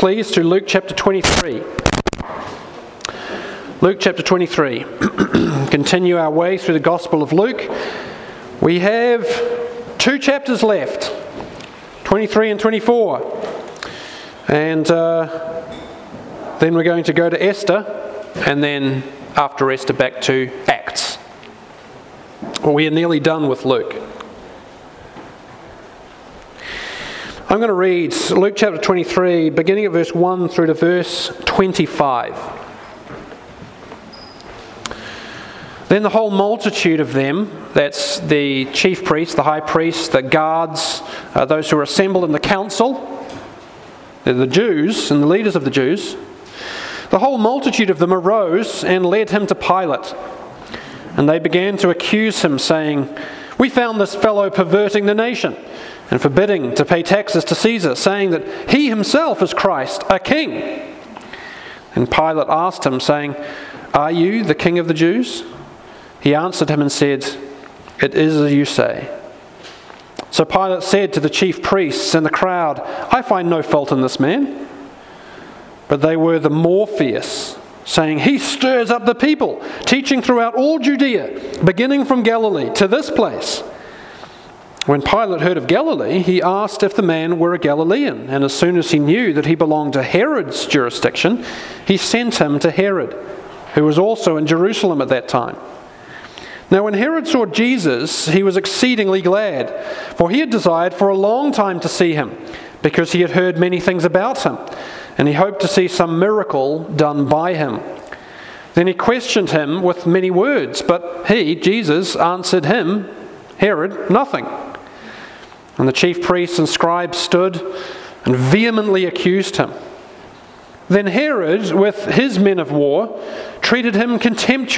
please, to Luke chapter 23. Luke chapter 23. Continue our way through the Gospel of Luke. We have 2 chapters left, 23 and 24. And then we're going to go to Esther, and then after Esther back to Acts. Well, we are nearly done with Luke. I'm going to read Luke chapter 23, beginning at verse 1 through to verse 25. Then the whole multitude of them, that's the chief priests, the high priests, the guards, those who were assembled in the council, the Jews and the leaders of the Jews, the whole multitude of them arose and led him to Pilate. And they began to accuse him, saying, "We found this fellow perverting the nation and forbidding to pay taxes to Caesar, saying that he himself is Christ, a king." And Pilate asked him, saying, "Are you the king of the Jews?" He answered him and said, "It is as you say." So Pilate said to the chief priests and the crowd, "I find no fault in this man." But they were the more fierce, saying, "He stirs up the people, teaching throughout all Judea, beginning from Galilee to this place." When Pilate heard of Galilee, he asked if the man were a Galilean, and as soon as he knew that he belonged to Herod's jurisdiction, he sent him to Herod, who was also in Jerusalem at that time. Now when Herod saw Jesus, he was exceedingly glad, for he had desired for a long time to see him, because he had heard many things about him, and he hoped to see some miracle done by him. Then he questioned him with many words, but he, Jesus, answered him, Herod, nothing. And the chief priests and scribes stood and vehemently accused him. Then Herod, with his men of war, treated him with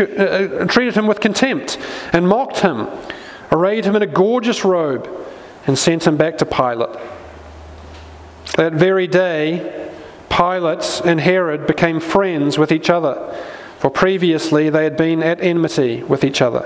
contempt and mocked him, arrayed him in a gorgeous robe, and sent him back to Pilate. That very day, Pilate and Herod became friends with each other, for previously they had been at enmity with each other.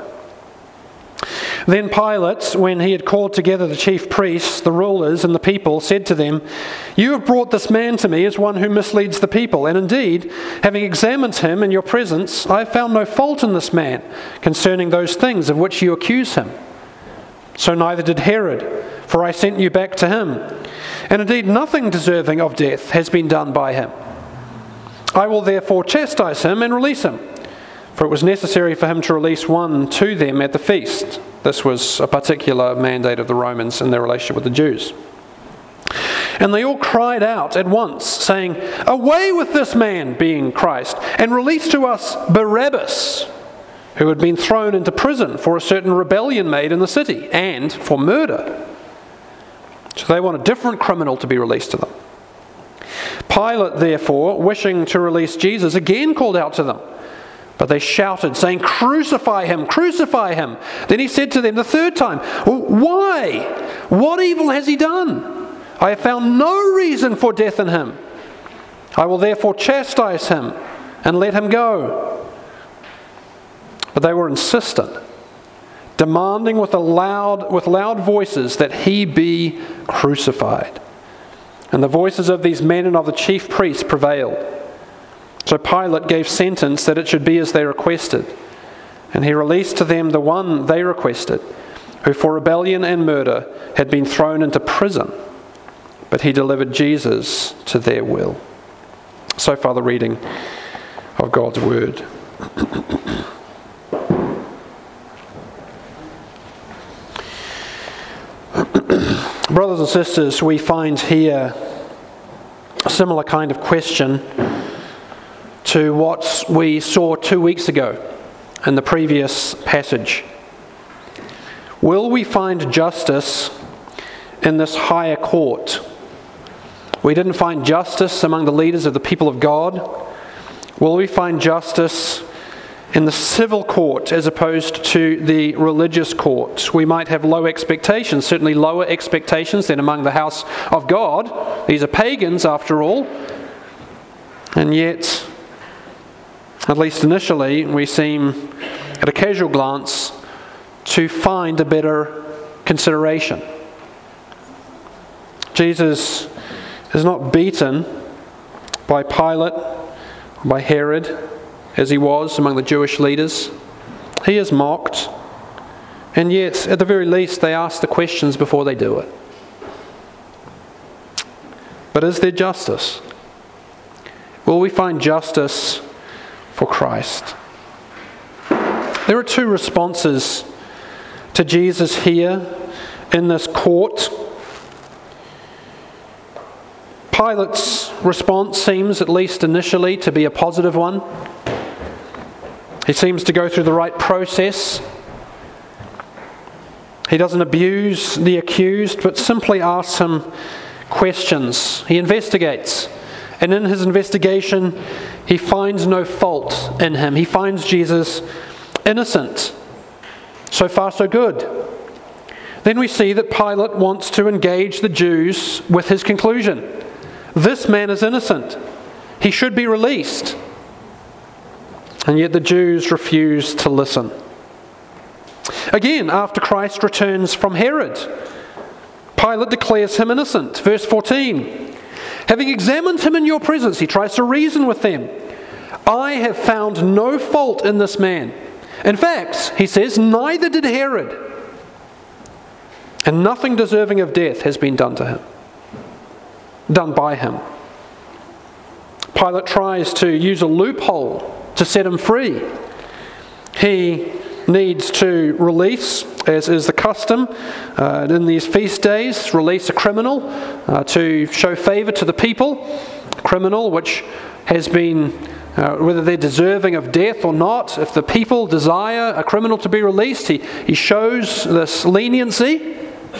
Then Pilate, when he had called together the chief priests, the rulers, and the people, said to them, "You have brought this man to me as one who misleads the people, and indeed, having examined him in your presence, I have found no fault in this man concerning those things of which you accuse him. So neither did Herod, for I sent you back to him. And indeed nothing deserving of death has been done by him. I will therefore chastise him and release him." For it was necessary for him to release one to them at the feast. This was a particular mandate of the Romans in their relationship with the Jews. And they all cried out at once, saying, "Away with this man," being Christ, "and release to us Barabbas, who had been thrown into prison for a certain rebellion made in the city, and for murder." So they want a different criminal to be released to them. Pilate, therefore, wishing to release Jesus, again called out to them. But they shouted, saying, "Crucify him, crucify him." Then he said to them the third time, "Why? What evil has he done? I have found no reason for death in him. I will therefore chastise him and let him go." But they were insistent, demanding with loud voices that he be crucified. And the voices of these men and of the chief priests prevailed. So Pilate gave sentence that it should be as they requested. And he released to them the one they requested, who for rebellion and murder had been thrown into prison. But he delivered Jesus to their will. So far the reading of God's word. Brothers and sisters, we find here a similar kind of question to what we saw 2 weeks ago in the previous passage. Will we find justice in this higher court? We didn't find justice among the leaders of the people of God. Will we find justice in the civil court as opposed to the religious court? We might have low expectations, certainly lower expectations than among the house of God. These are pagans after all. And yet, at least initially, we seem, at a casual glance, to find a better consideration. Jesus is not beaten by Pilate, by Herod, as he was among the Jewish leaders. He is mocked, and yet, at the very least, they ask the questions before they do it. But is there justice? Will we find justice for Christ? There are two responses to Jesus here in this court. Pilate's response seems, at least initially, to be a positive one. He seems to go through the right process. He doesn't abuse the accused, but simply asks him questions. He investigates. And in his investigation, he finds no fault in him. He finds Jesus innocent. So far, so good. Then we see that Pilate wants to engage the Jews with his conclusion. This man is innocent. He should be released. And yet the Jews refuse to listen. Again, after Christ returns from Herod, Pilate declares him innocent. Verse 14, having examined him in your presence, he tries to reason with them. I have found no fault in this man. In fact, he says, neither did Herod. And nothing deserving of death has been done by him. Pilate tries to use a loophole to set him free. He needs to release, as is the custom in these feast days, release a criminal to show favour to the people. A criminal which has been, whether they're deserving of death or not, if the people desire a criminal to be released, he shows this leniency.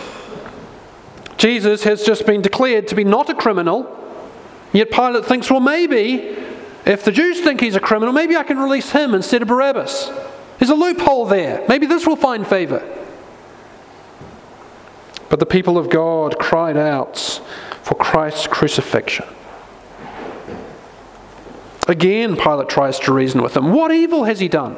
Jesus has just been declared to be not a criminal, yet Pilate thinks, well, maybe if the Jews think he's a criminal, maybe I can release him instead of Barabbas. There's a loophole there. Maybe this will find favour. But the people of God cried out for Christ's crucifixion. Again, Pilate tries to reason with them. What evil has he done?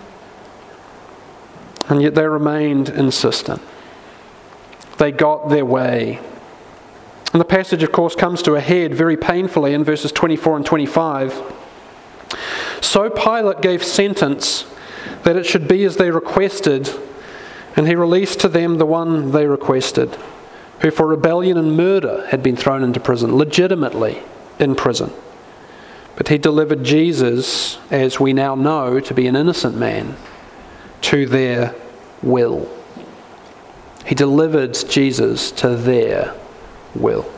And yet they remained insistent. They got their way. And the passage, of course, comes to a head very painfully in verses 24 and 25. So Pilate gave sentence that it should be as they requested, and he released to them the one they requested, who for rebellion and murder had been thrown into prison, legitimately in prison. But he delivered Jesus, as we now know, to be an innocent man, to their will. He delivered Jesus to their will.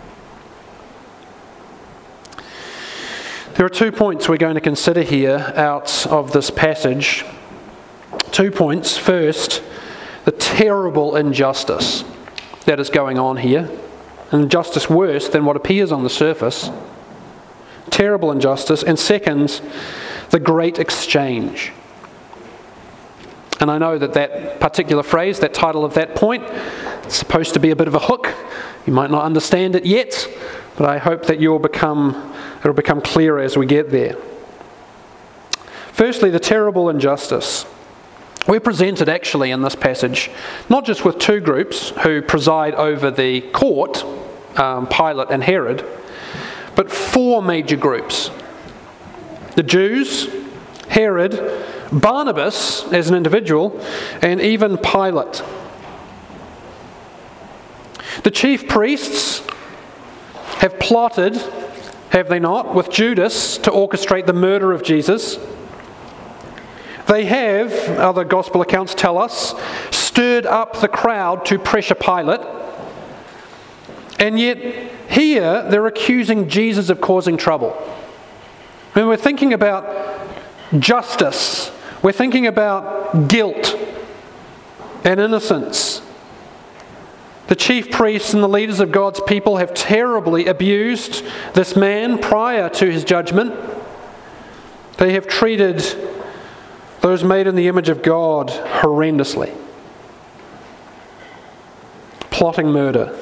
There are 2 points we're going to consider here out of this passage. 2 points. First, the terrible injustice that is going on here. An injustice worse than what appears on the surface. Terrible injustice. And second, the great exchange. And I know that particular phrase, that title of that point, is supposed to be a bit of a hook. You might not understand it yet, but I hope that it'll become clearer as we get there. Firstly, the terrible injustice. We're presented actually in this passage, not just with two groups who preside over the court, Pilate and Herod, but four major groups. The Jews, Herod, Barnabas as an individual, and even Pilate. The chief priests have plotted, have they not, with Judas to orchestrate the murder of Jesus. They have, other gospel accounts tell us, stirred up the crowd to pressure Pilate. And yet here they're accusing Jesus of causing trouble. When we're thinking about justice, we're thinking about guilt and innocence. The chief priests and the leaders of God's people have terribly abused this man prior to his judgment. They have treated those made in the image of God horrendously. Plotting murder.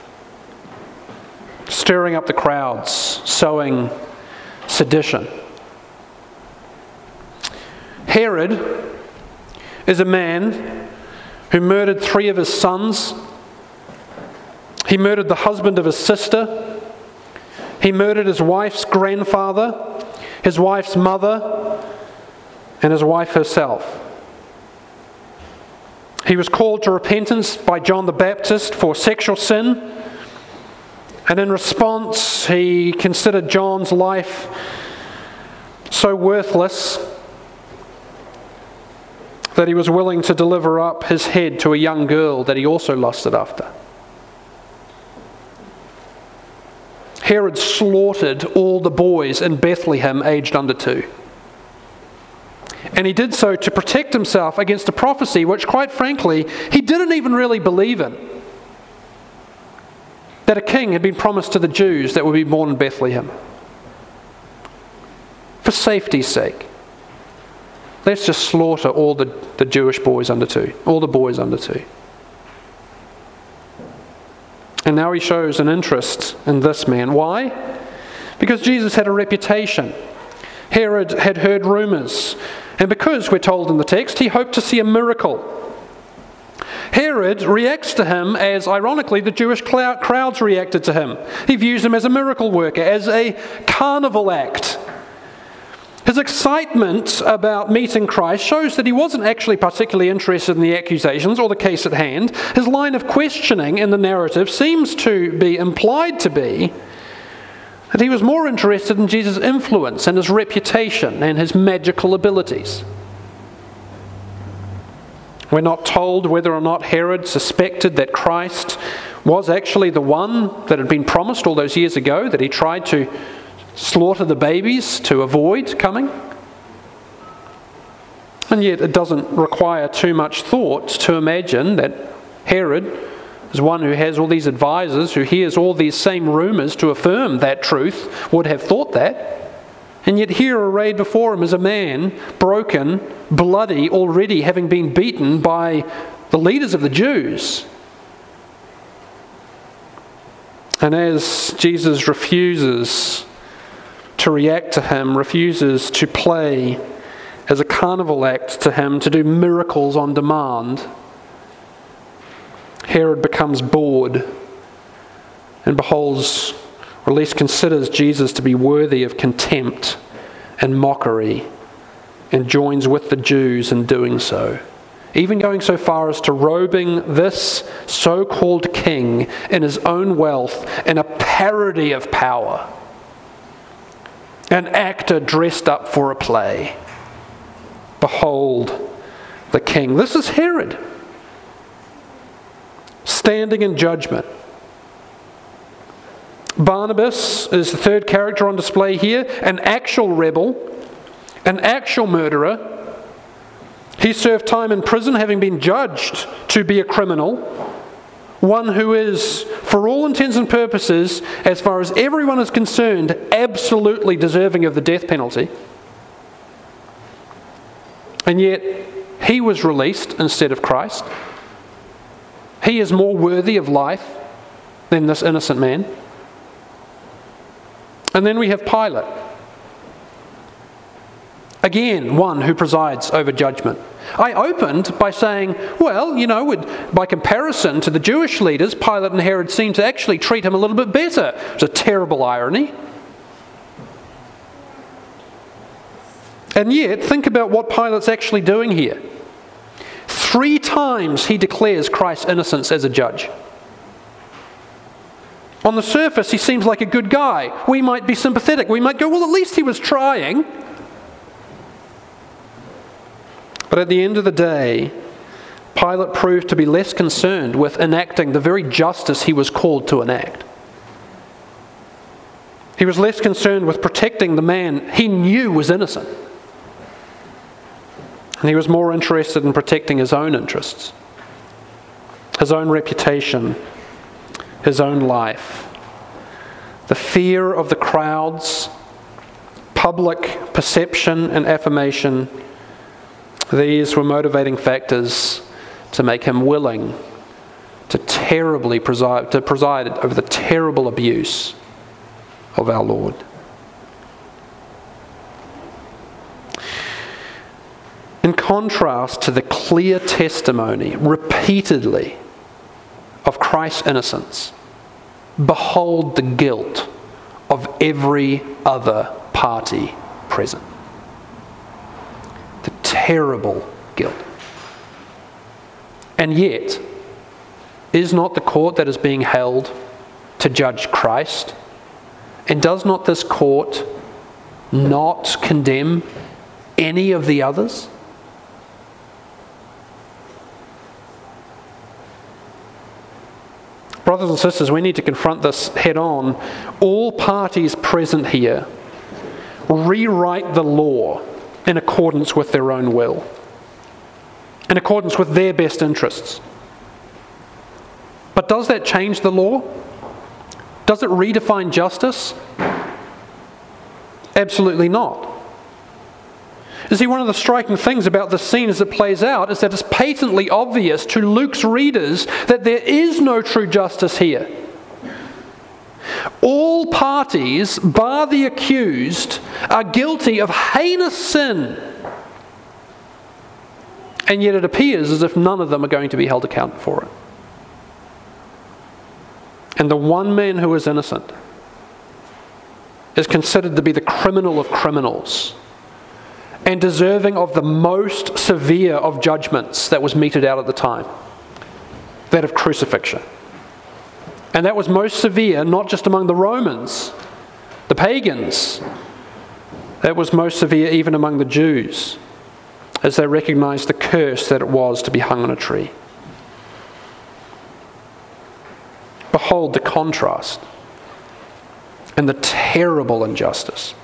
Stirring up the crowds. Sowing sedition. Herod is a man who murdered 3 of his sons. He murdered the husband of his sister. He murdered his wife's grandfather, his wife's mother, and his wife herself. He was called to repentance by John the Baptist for sexual sin, and in response, he considered John's life so worthless that he was willing to deliver up his head to a young girl that he also lusted after. Herod slaughtered all the boys in Bethlehem aged under 2. And he did so to protect himself against a prophecy which, quite frankly, he didn't even really believe in. That a king had been promised to the Jews that would be born in Bethlehem. For safety's sake, let's just slaughter all the Jewish boys under 2, all the boys under 2. And now he shows an interest in this man. Why? Because Jesus had a reputation. Herod had heard rumours. And because, we're told in the text, he hoped to see a miracle. Herod reacts to him as, ironically, the Jewish crowds reacted to him. He views him as a miracle worker, as a carnival act. His excitement about meeting Christ shows that he wasn't actually particularly interested in the accusations or the case at hand. His line of questioning in the narrative seems to be implied to be that he was more interested in Jesus' influence and his reputation and his magical abilities. We're not told whether or not Herod suspected that Christ was actually the one that had been promised all those years ago, that he tried to slaughter the babies to avoid coming. And yet it doesn't require too much thought to imagine that Herod is one who has all these advisors, who hears all these same rumours to affirm that truth, would have thought that. And yet here arrayed before him is a man, broken, bloody, already having been beaten by the leaders of the Jews. And as Jesus refuses to react to him, refuses to play as a carnival act to him, to do miracles on demand, Herod becomes bored and beholds, or at least considers Jesus to be worthy of contempt and mockery, and joins with the Jews in doing so, even going so far as to robing this so-called king in his own wealth in a parody of power. An actor dressed up for a play. Behold the king. This is Herod, standing in judgment. Barnabas is the third character on display here, an actual rebel, an actual murderer. He served time in prison, having been judged to be a criminal, one who is, for all intents and purposes, as far as everyone is concerned, absolutely deserving of the death penalty. And yet, he was released instead of Christ. He is more worthy of life than this innocent man. And then we have Pilate. Again, one who presides over judgment. I opened by saying, well, by comparison to the Jewish leaders, Pilate and Herod seem to actually treat him a little bit better. It's a terrible irony. And yet, think about what Pilate's actually doing here. 3 times he declares Christ's innocence as a judge. On the surface, he seems like a good guy. We might be sympathetic. We might go, well, at least he was trying. But at the end of the day, Pilate proved to be less concerned with enacting the very justice he was called to enact. He was less concerned with protecting the man he knew was innocent. And he was more interested in protecting his own interests, his own reputation, his own life. The fear of the crowds, public perception and affirmation, these were motivating factors to make him willing to terribly preside over the terrible abuse of our Lord. In contrast to the clear testimony repeatedly of Christ's innocence, behold the guilt of every other party present. The terrible guilt. And yet, is not the court that is being held to judge Christ? And does not this court not condemn any of the others? Brothers and sisters, we need to confront this head on. All parties present here rewrite the law in accordance with their own will, in accordance with their best interests. But does that change the law? Does it redefine justice? Absolutely not. You see, one of the striking things about this scene as it plays out is that it's patently obvious to Luke's readers that there is no true justice here. All parties, bar the accused, are guilty of heinous sin. And yet it appears as if none of them are going to be held accountable for it. And the one man who is innocent is considered to be the criminal of criminals and deserving of the most severe of judgments that was meted out at the time, that of crucifixion. And that was most severe not just among the Romans, the pagans. That was most severe even among the Jews, as they recognized the curse that it was to be hung on a tree. Behold the contrast and the terrible injustice.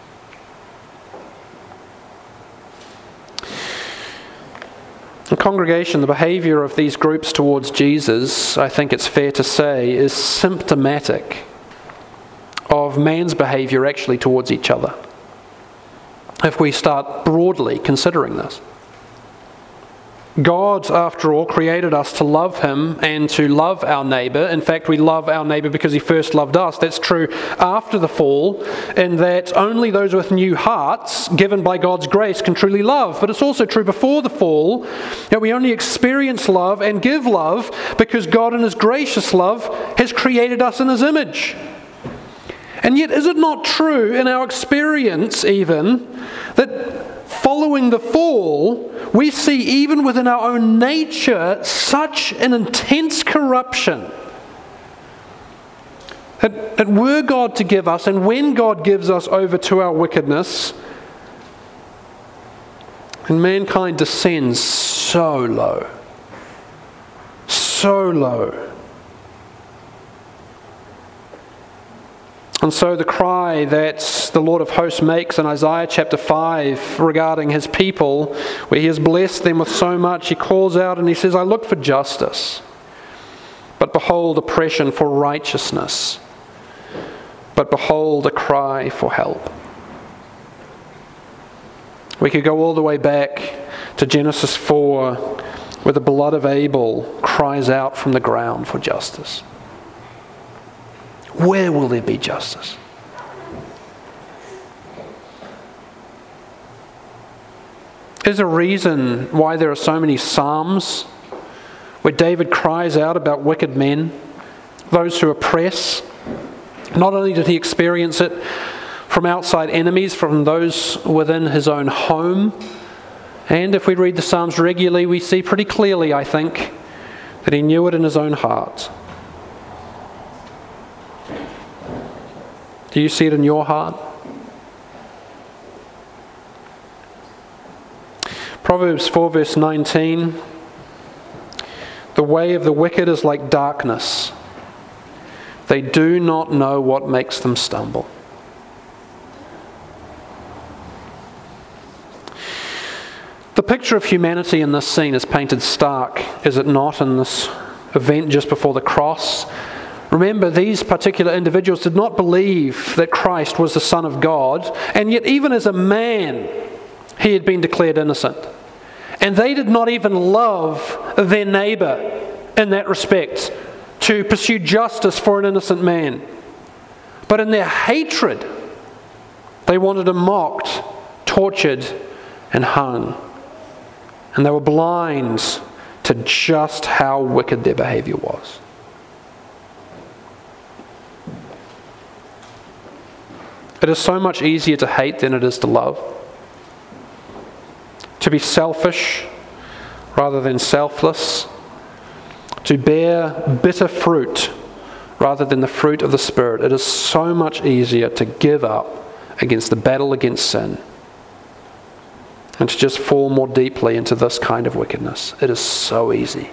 In congregation, the behavior of these groups towards Jesus, I think it's fair to say, is symptomatic of man's behavior actually towards each other, if we start broadly considering this. God, after all, created us to love Him and to love our neighbour. In fact, we love our neighbour because He first loved us. That's true after the fall, in that only those with new hearts, given by God's grace, can truly love. But it's also true before the fall, that we only experience love and give love because God in His gracious love has created us in His image. And yet, is it not true in our experience even, that following the fall, we see even within our own nature such an intense corruption that were God to give us, and when God gives us over to our wickedness, and mankind descends so low, so low. And so the cry that the Lord of hosts makes in Isaiah chapter 5 regarding His people, where He has blessed them with so much, He calls out and He says, I look for justice, but behold oppression, for righteousness, but behold a cry for help. We could go all the way back to Genesis 4, where the blood of Abel cries out from the ground for justice. Where will there be justice? There's a reason why there are so many psalms where David cries out about wicked men, those who oppress. Not only did he experience it from outside enemies, from those within his own home, and if we read the Psalms regularly, we see pretty clearly, I think, that he knew it in his own heart. Do you see it in your heart? Proverbs 4 verse 19. The way of the wicked is like darkness. They do not know what makes them stumble. The picture of humanity in this scene is painted stark, is it not, in this event just before the cross? Remember, these particular individuals did not believe that Christ was the Son of God, and yet even as a man, He had been declared innocent. And they did not even love their neighbour in that respect, to pursue justice for an innocent man. But in their hatred, they wanted him mocked, tortured, and hung. And they were blind to just how wicked their behaviour was. It is so much easier to hate than it is to love. To be selfish rather than selfless. To bear bitter fruit rather than the fruit of the Spirit. It is so much easier to give up against the battle against sin and to just fall more deeply into this kind of wickedness. It is so easy.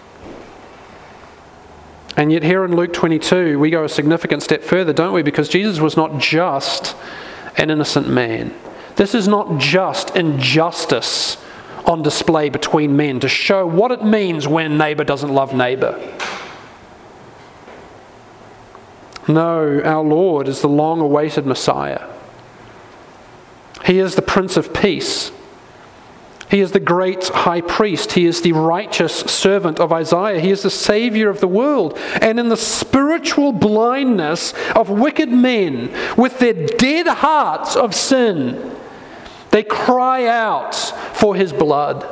And yet here in Luke 22, we go a significant step further, don't we? Because Jesus was not just an innocent man. This is not just injustice on display between men to show what it means when neighbour doesn't love neighbour. No, our Lord is the long-awaited Messiah. He is the Prince of Peace. He is the great high priest. He is the righteous servant of Isaiah. He is the Saviour of the world. And in the spiritual blindness of wicked men, with their dead hearts of sin, they cry out for his blood.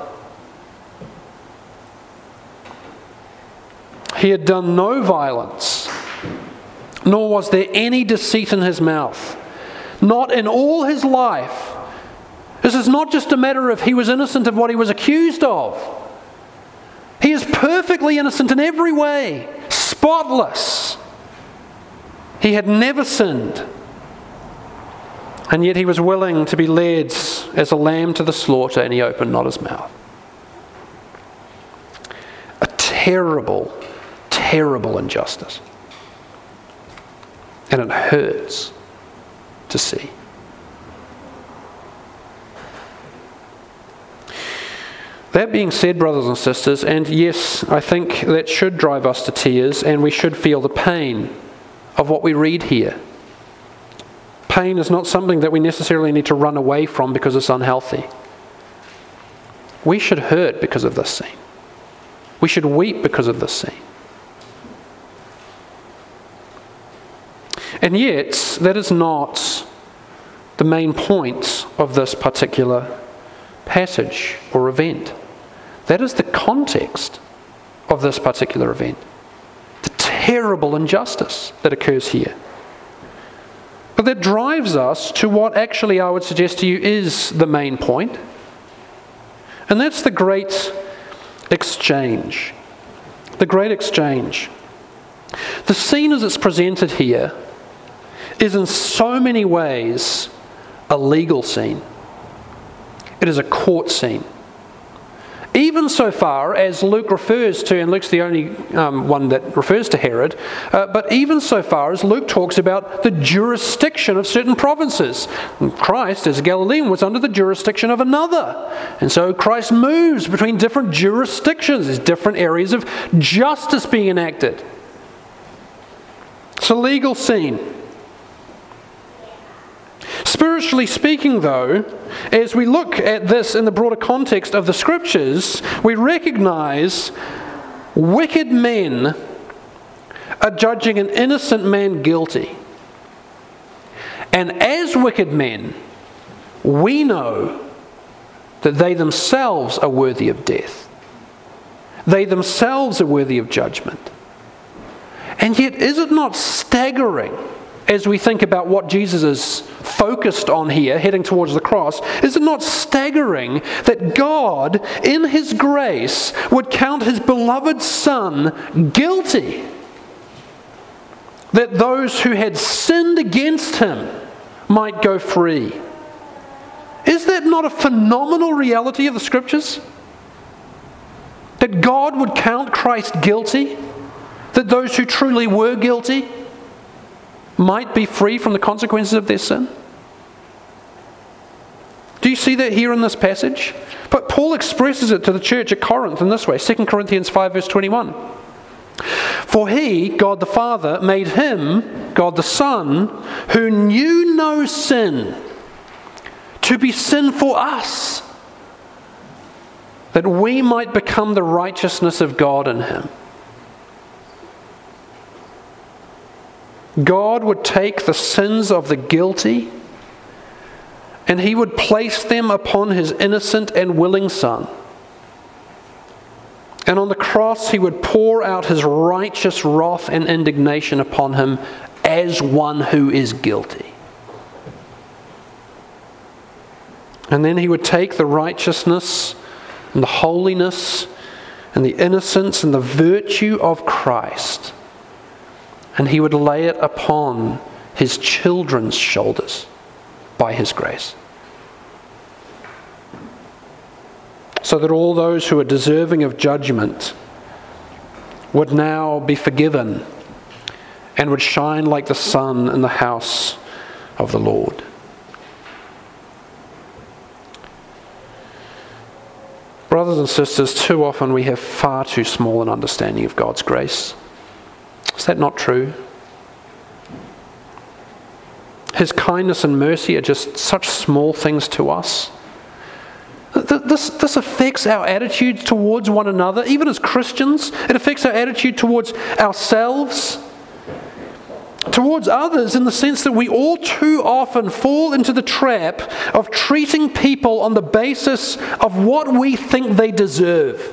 He had done no violence, nor was there any deceit in his mouth. Not in all his life. This is not just a matter of he was innocent of what he was accused of. He is perfectly innocent in every way, spotless. He had never sinned. And yet he was willing to be led as a lamb to the slaughter, and he opened not his mouth. A terrible, terrible injustice. And it hurts to see. That being said, brothers and sisters, and yes, I think that should drive us to tears, and we should feel the pain of what we read here. Pain is not something that we necessarily need to run away from because it's unhealthy. We should hurt because of this scene. We should weep because of this scene. And yet, that is not the main point of this particular passage or event. That is the context of this particular event. The terrible injustice that occurs here. But that drives us to what actually I would suggest to you is the main point. And that's the great exchange. The great exchange. The scene as it's presented here is in so many ways a legal scene. It is a court scene. Even so far as Luke refers to, and Luke's the only one that refers to Herod, but even so far as Luke talks about the jurisdiction of certain provinces. And Christ, as a Galilean, was under the jurisdiction of another. And so Christ moves between different jurisdictions. There's different areas of justice being enacted. It's a legal scene. Spiritually speaking, though, as we look at this in the broader context of the Scriptures, we recognize wicked men are judging an innocent man guilty. And as wicked men, we know that they themselves are worthy of death. They themselves are worthy of judgment. And yet, is it not staggering as we think about what Jesus is focused on here, heading towards the cross? Is it not staggering that God, in His grace, would count His beloved Son guilty? That those who had sinned against Him might go free. Is that not a phenomenal reality of the Scriptures? That God would count Christ guilty? That those who truly were guilty might be free from the consequences of their sin? Do you see that here in this passage? But Paul expresses it to the church at Corinth in this way, 2 Corinthians 5 verse 21. For He, God the Father, made Him, God the Son, who knew no sin, to be sin for us, that we might become the righteousness of God in Him. God would take the sins of the guilty and He would place them upon His innocent and willing Son. And on the cross He would pour out His righteous wrath and indignation upon Him as one who is guilty. And then he would take the righteousness and the holiness and the innocence and the virtue of Christ, and he would lay it upon his children's shoulders by his grace. So that all those who are deserving of judgment would now be forgiven and would shine like the sun in the house of the Lord. Brothers and sisters, too often we have far too small an understanding of God's grace. Is that not true? His kindness and mercy are just such small things to us. This affects our attitude towards one another, even as Christians. It affects our attitude towards ourselves, towards others, in the sense that we all too often fall into the trap of treating people on the basis of what we think they deserve.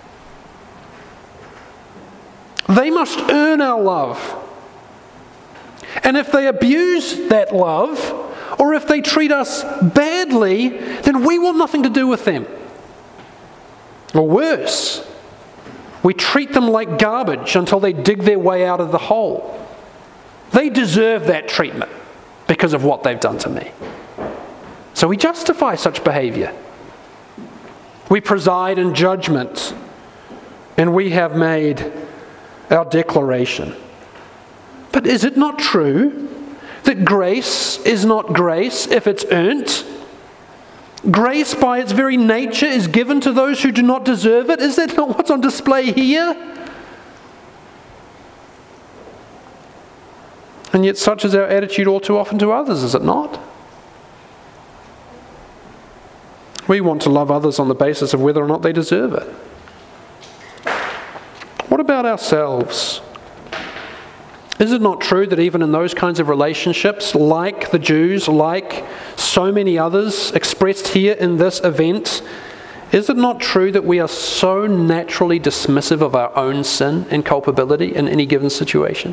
They must earn our love. And if they abuse that love, or if they treat us badly, then we want nothing to do with them. Or worse, we treat them like garbage until they dig their way out of the hole. They deserve that treatment because of what they've done to me. So we justify such behavior. We preside in judgment, and we have made our declaration. But is it not true that grace is not grace if it's earned? Grace by its very nature is given to those who do not deserve it. Is that not what's on display here? And yet such is our attitude all too often to others, is it not? We want to love others on the basis of whether or not they deserve it. What about ourselves? Is it not true that even in those kinds of relationships, like the Jews, like so many others expressed here in this event, is it not true that we are so naturally dismissive of our own sin and culpability in any given situation?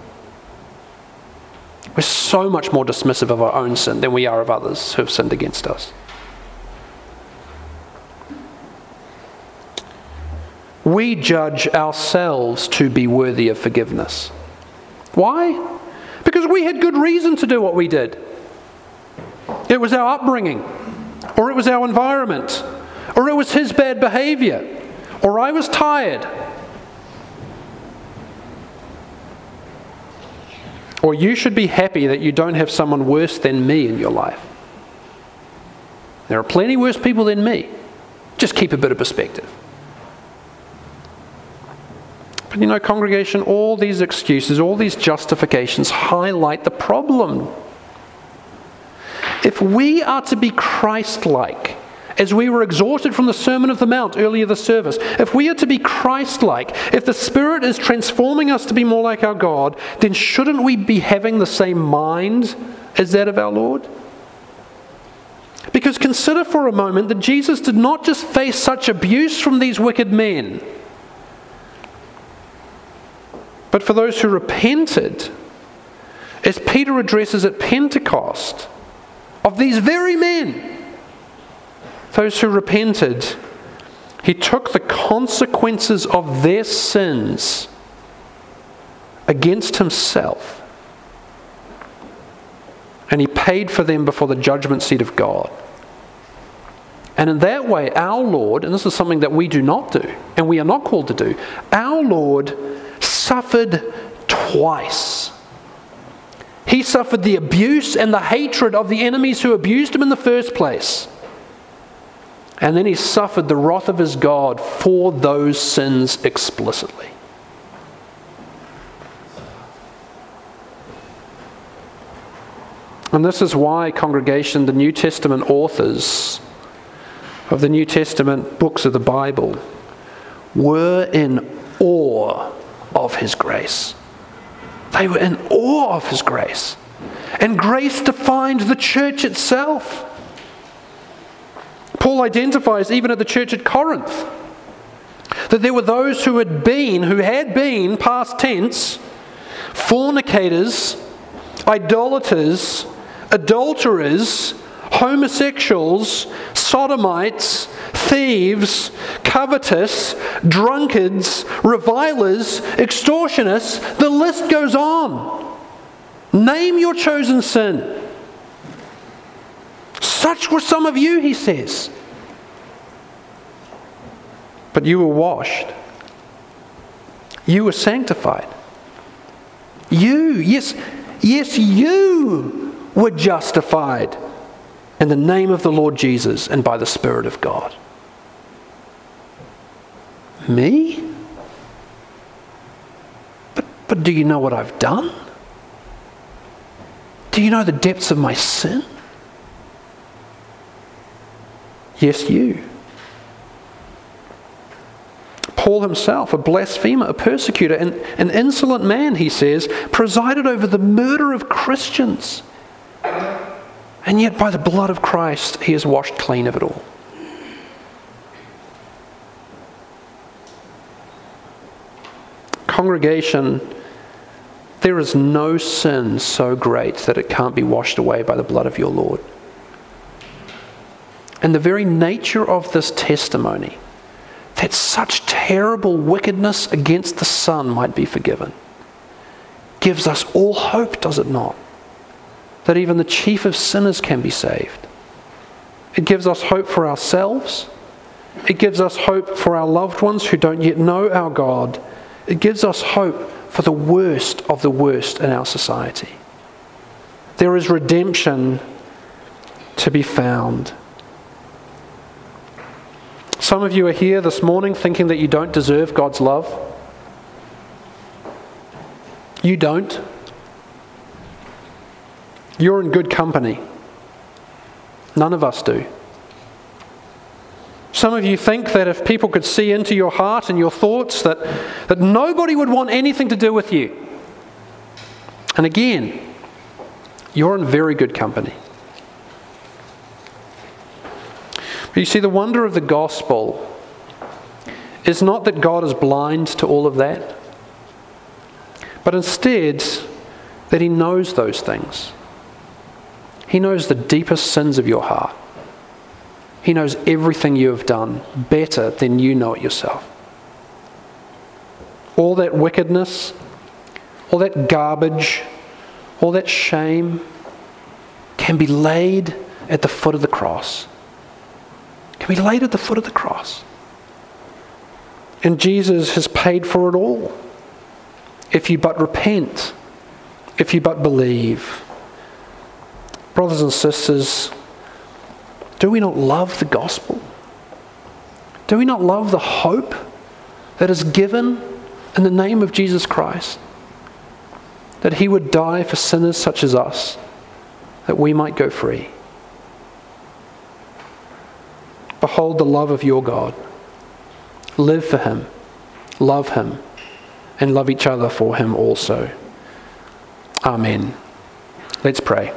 We're so much more dismissive of our own sin than we are of others who have sinned against us. We judge ourselves to be worthy of forgiveness. Why? Because we had good reason to do what we did. It was our upbringing, or it was our environment, or it was his bad behavior, or I was tired, or you should be happy that you don't have someone worse than me in your life. There are plenty worse people than me. Just keep a bit of perspective. But you know, congregation, all these excuses, all these justifications highlight the problem. If we are to be Christ-like, as we were exhorted from the Sermon of the Mount earlier this service, if we are to be Christ-like, if the Spirit is transforming us to be more like our God, then shouldn't we be having the same mind as that of our Lord? Because consider for a moment that Jesus did not just face such abuse from these wicked men, but for those who repented, as Peter addresses at Pentecost, of these very men, those who repented, he took the consequences of their sins against himself, and he paid for them before the judgment seat of God. And in that way, our Lord, and this is something that we do not do, and we are not called to do, our Lord suffered twice. He suffered the abuse and the hatred of the enemies who abused him in the first place. And then he suffered the wrath of his God for those sins explicitly. And this is why, congregation, the New Testament authors of the New Testament books of the Bible were in awe of his grace. They were in awe of his grace. And grace defined the church itself. Paul identifies, even at the church at Corinth, that there were those who had been, past tense, fornicators, idolaters, adulterers, homosexuals, sodomites, thieves, covetous, drunkards, revilers, extortionists, the list goes on. Name your chosen sin. Such were some of you, he says. But you were washed. You were sanctified. Yes, you were justified in the name of the Lord Jesus and by the Spirit of God. Me? But do you know what I've done? Do you know the depths of my sin? Yes, you. Paul himself, a blasphemer, a persecutor, an insolent man, he says, presided over the murder of Christians. And yet by the blood of Christ, he is washed clean of it all. Congregation, there is no sin so great that it can't be washed away by the blood of your Lord. And the very nature of this testimony, that such terrible wickedness against the Son might be forgiven, gives us all hope, does it not? That even the chief of sinners can be saved. It gives us hope for ourselves. It gives us hope for our loved ones who don't yet know our God. It gives us hope for the worst of the worst in our society. There is redemption to be found. Some of you are here this morning thinking that you don't deserve God's love. You don't. You're in good company. None of us do. Some of you think that if people could see into your heart and your thoughts, that nobody would want anything to do with you. And again, you're in very good company. But you see, the wonder of the gospel is not that God is blind to all of that, but instead that he knows those things. He knows the deepest sins of your heart. He knows everything you have done better than you know it yourself. All that wickedness, all that garbage, all that shame can be laid at the foot of the cross. Can be laid at the foot of the cross. And Jesus has paid for it all. If you but repent, if you but believe. Brothers and sisters, do we not love the gospel? Do we not love the hope that is given in the name of Jesus Christ? That he would die for sinners such as us, that we might go free. Behold the love of your God. Live for him, love him, and love each other for him also. Amen. Let's pray.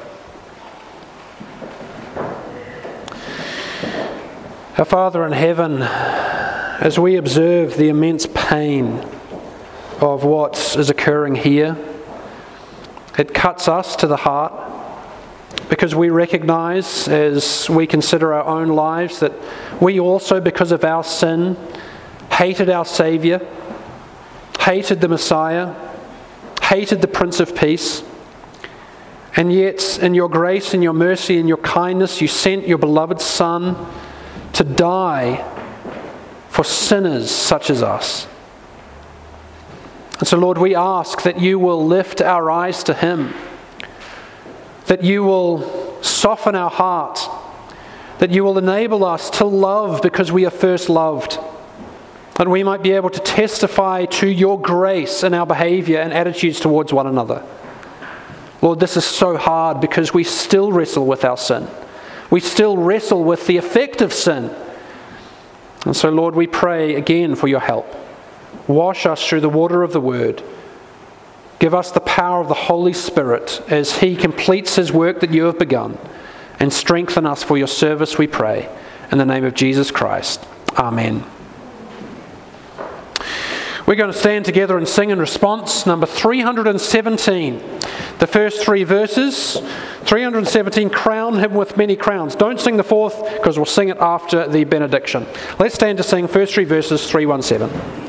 Our Father in heaven, as we observe the immense pain of what is occurring here, it cuts us to the heart, because we recognize, as we consider our own lives, that we also, because of our sin, hated our Saviour, hated the Messiah, hated the Prince of Peace. And yet, in your grace and your mercy and your kindness, you sent your beloved Son to die for sinners such as us. And so, Lord, we ask that you will lift our eyes to him, that you will soften our heart, that you will enable us to love because we are first loved, that we might be able to testify to your grace in our behavior and attitudes towards one another. Lord, this is so hard because we still wrestle with our sin. We still wrestle with the effect of sin. And so, Lord, we pray again for your help. Wash us through the water of the Word. Give us the power of the Holy Spirit as he completes his work that you have begun. And strengthen us for your service, we pray. In the name of Jesus Christ. Amen. We're going to stand together and sing in response, number 317. The first three verses, 317, crown him with many crowns. Don't sing the fourth, because we'll sing it after the benediction. Let's stand to sing first three verses, 317.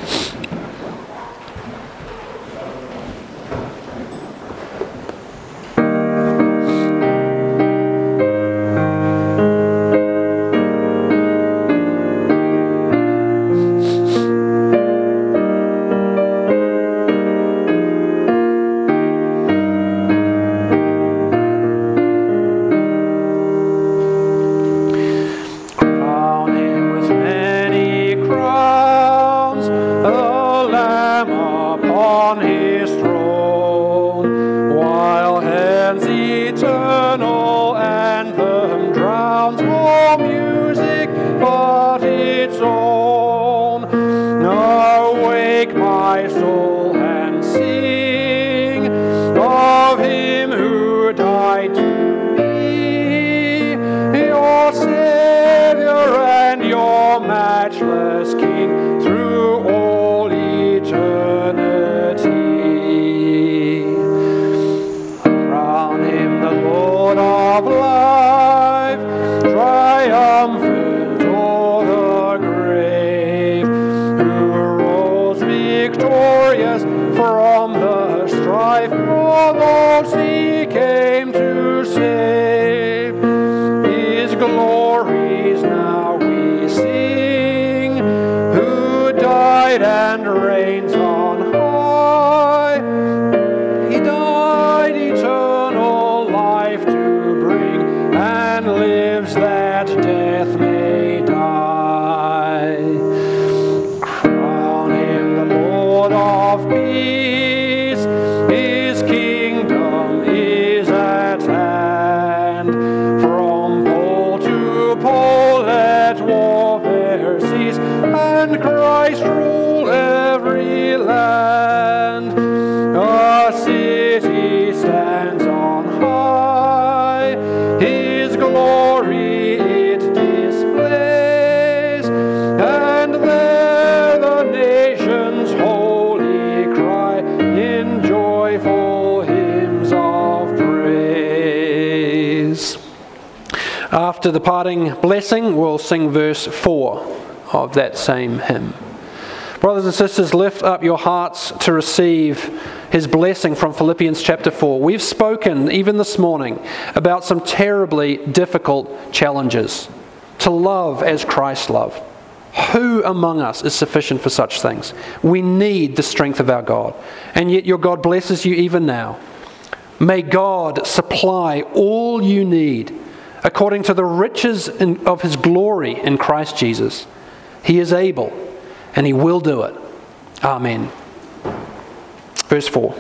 After the parting blessing, we'll sing verse 4 of that same hymn. Brothers and sisters, lift up your hearts to receive his blessing from Philippians chapter 4. We've spoken, even this morning, about some terribly difficult challenges. To love as Christ loved. Who among us is sufficient for such things? We need the strength of our God. And yet your God blesses you even now. May God supply all you need according to the riches of his glory in Christ Jesus. He is able, and he will do it. Amen. Verse 4.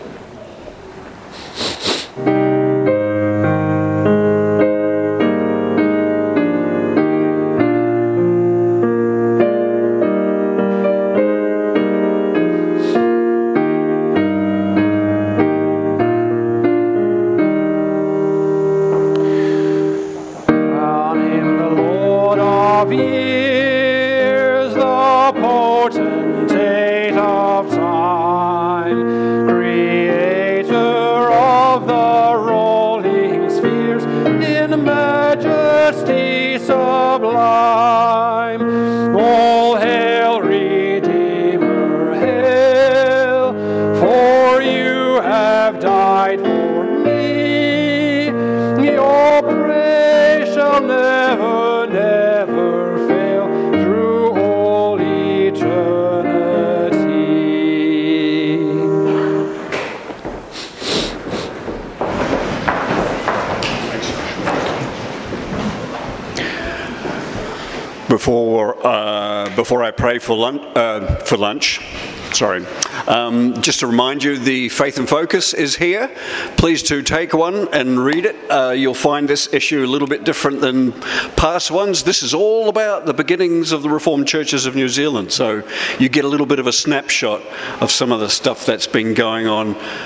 Before I pray for lunch, just to remind you, the Faith and Focus is here. Please do take one and read it. You'll find this issue a little bit different than past ones. This is all about the beginnings of the Reformed Churches of New Zealand, so you get a little bit of a snapshot of some of the stuff that's been going on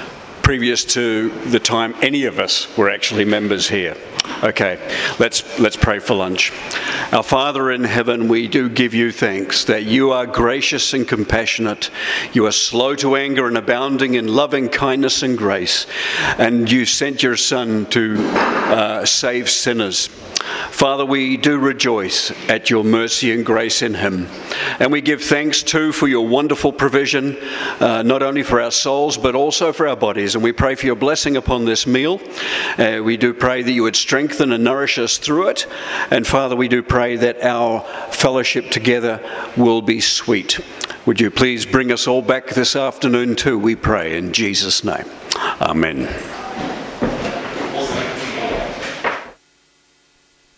previous to the time any of us were actually members here. Okay, let's pray for lunch. Our Father in heaven, we do give you thanks that you are gracious and compassionate. You are slow to anger and abounding in loving kindness and grace. And you sent your Son to save sinners. Father, we do rejoice at your mercy and grace in him. And we give thanks too for your wonderful provision, not only for our souls, but also for our bodies. And we pray for your blessing upon this meal. We do pray that you would strengthen and nourish us through it. And Father, we do pray that our fellowship together will be sweet. Would you please bring us all back this afternoon too, we pray in Jesus' name. Amen.